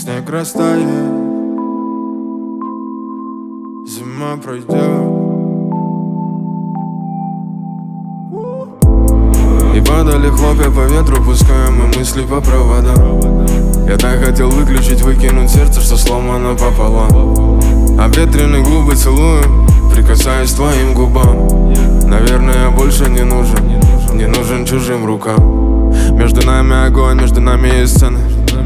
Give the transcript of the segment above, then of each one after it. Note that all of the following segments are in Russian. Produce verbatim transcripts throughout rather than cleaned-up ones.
снег растает, зима пройдет, и падали хлопья по ветру, пуская мы мысли по проводам. Я так хотел выключить, выкинуть сердце, что сломано пополам. Обветренные губы целую, прикасаясь к твоим губам. Наверное, я больше не нужен, не нужен чужим рукам. Между нами огонь, между нами есть сцены.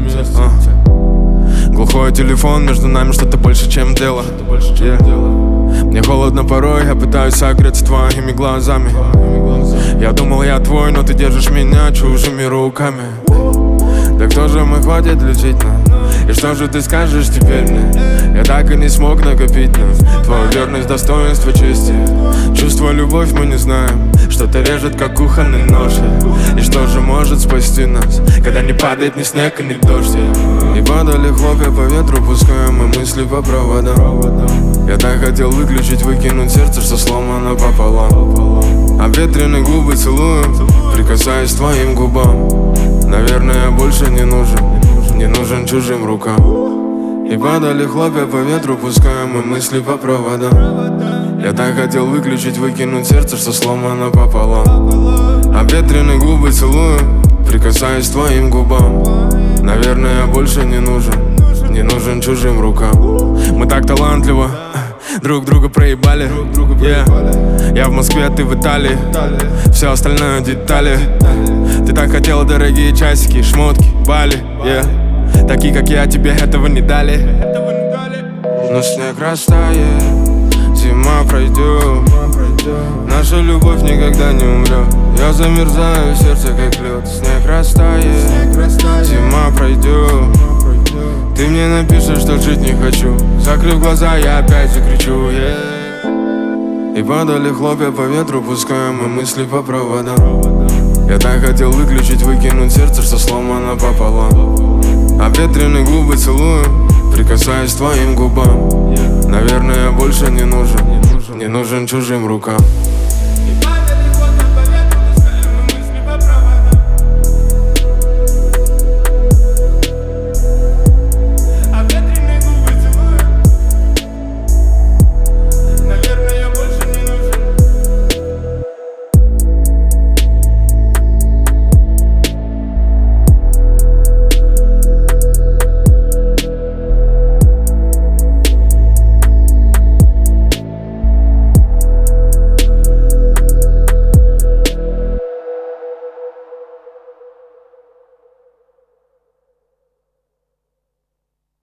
а. Глухой телефон, между нами что-то больше, чем дело. yeah. Мне холодно порой, я пытаюсь согреться твоими глазами. Я думал, я твой, но ты держишь меня чужими руками. Да кто же мы, хватит лечить нам? И что же ты скажешь теперь мне? Я так и не смог накопить нам твою верность, достоинство, чести. Чувство, любовь мы не знаем. Что-то режет, как кухонный нож. И что же может спасти нас, когда не падает ни снег и ни дождь? И падали хлопья по ветру, пуская мы мысли по проводам. Я так хотел выключить, выкинуть сердце, что сломано пополам. Обветренные губы целую, прикасаясь к твоим губам. Наверное, я больше не нужен, не нужен чужим рукам. И падали хлопья по ветру, пуская мы мысли по проводам. Я так хотел выключить, выкинуть сердце, что сломано пополам. Обветренные губы целую, прикасаясь к твоим губам. Наверное, я больше не нужен, не нужен чужим рукам. Мы так талантливо друг друга проебали, yeah. Я в Москве, ты в Италии, все остальное детали. Ты так хотела дорогие часики, шмотки, Бали, yeah. Такие, как я, тебе этого не дали. Но снег растает, зима пройдет, наша любовь никогда не умрет. Я замерзаю, сердце как лед. Снег растает, зима пройдет. Ты мне напишешь, что жить не хочу. Закрыв глаза, я опять закричу, yeah. И падали хлопья по ветру, пуская мы мысли по проводам. Я так хотел выключить, выкинуть сердце, что сломано пополам. Обветренные губы целую, прикасаясь к твоим губам. Наверное, я больше не нужен, не нужен чужим рукам.